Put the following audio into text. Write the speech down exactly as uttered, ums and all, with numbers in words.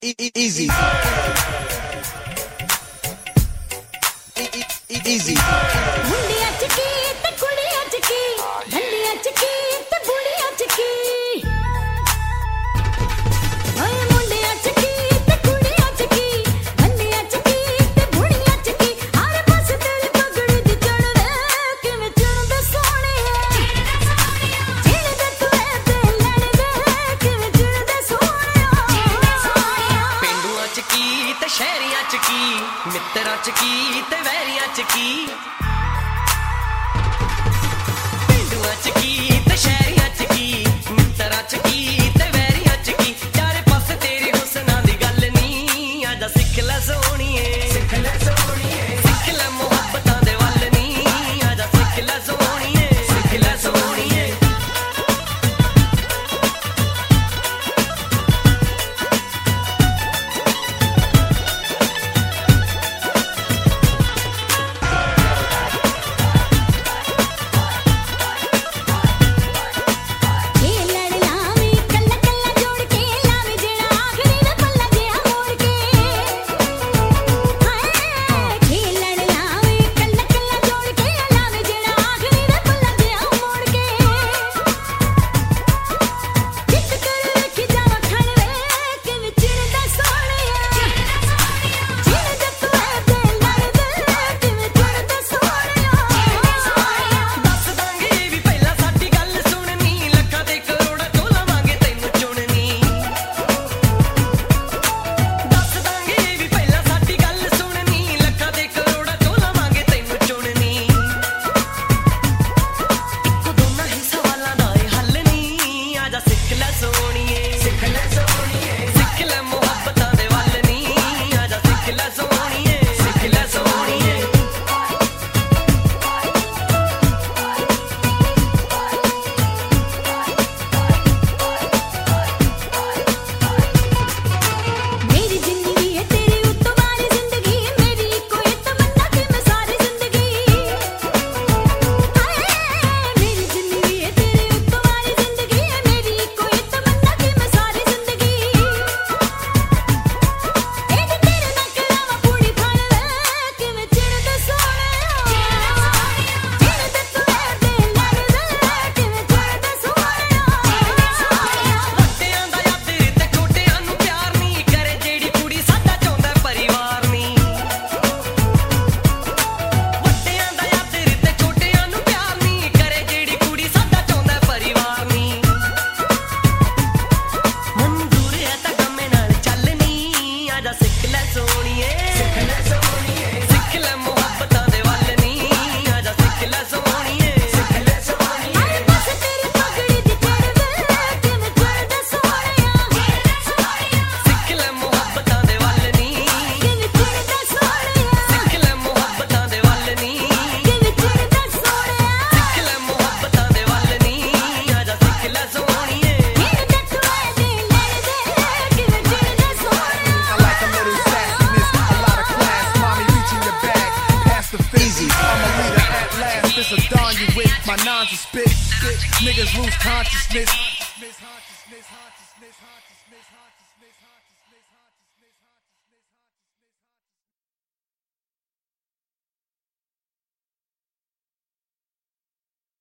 Easy. Easy. ਮੁੰਡਿਆਂ ਚ ਕੀ ਤੇ ਕੁੜੀਆਂ ਚ ਕੀ, ਗੰਡੀਆਂ ਚ ਕੀ ਤੇ ਬੁੜੀਆਂ ਚ ਕੀ। ਓਏ ਮੁੰਡਿਆਂ ਚ ਕੀ ਤੇ ਕੁੜੀਆਂ ਚ ਕੀ, ਗੰਡੀਆਂ ਚ ਕੀ ਤੇ ਬੁੜੀਆਂ ਚ ਕੀ। ਹਰ ਪਾਸੇ ਤੇਰੀ ਪਗੜੀ ਦੀ ਚੜ੍ਹਦੇ ਕਿਵੇਂ ਚੜ੍ਹਦੇ ਸੋਹਣੀਏ, ਚੜ੍ਹਦੇ ਤੂੰ ਤੇ ਲੜਦੇ ਕਿਵੇਂ ਚੜ੍ਹਦੇ ਸੋਹਣਿਆ। ਪਿੰਡੂਆਂ ਚ ਕੀ ਤੇ ਸ਼ਹਿਰੀਆਂ ਚ ਕੀ, ਮਿੱਤਰਾਂ ਚ ਕੀ ਤੇ ਵੈਰੀਆਂ ਚ ਕੀ। ਪਿੰਡੂਆਂ ਚ ਕੀ ਤੇ ਸ਼ਹਿਰੀਆਂ ਚ ਕੀ, ਮਿੱਤਰਾਂ ਚ ਕੀ ਤੇ ਵੈਰੀਆਂ ਚ ਕੀ। ਚਾਰੇ ਪਾਸੇ ਤੇਰੇ ਹੁਸਨਾਂ ਦੀ ਗੱਲ ਨੀ, ਆਜਾ ਸਿੱਖ ਲੈ ਸੋਹਣੀਏ, ਸਿੱਖ ਲੈ ਸੋਹਣੀਏ, ਸਿੱਖ ਲੈ ਮੁਹੱਬਤਾਂ ਦੇ ਵੱਲ ਨੀ, ਆਜਾ ਸਿੱਖ ਲੈ ਸੋਹਣੀਏ, ਸਿੱਖ ਲੈ ਸੋਹਣੀਏ। This a dawn you with my nines to spit. Niggas lose consciousness.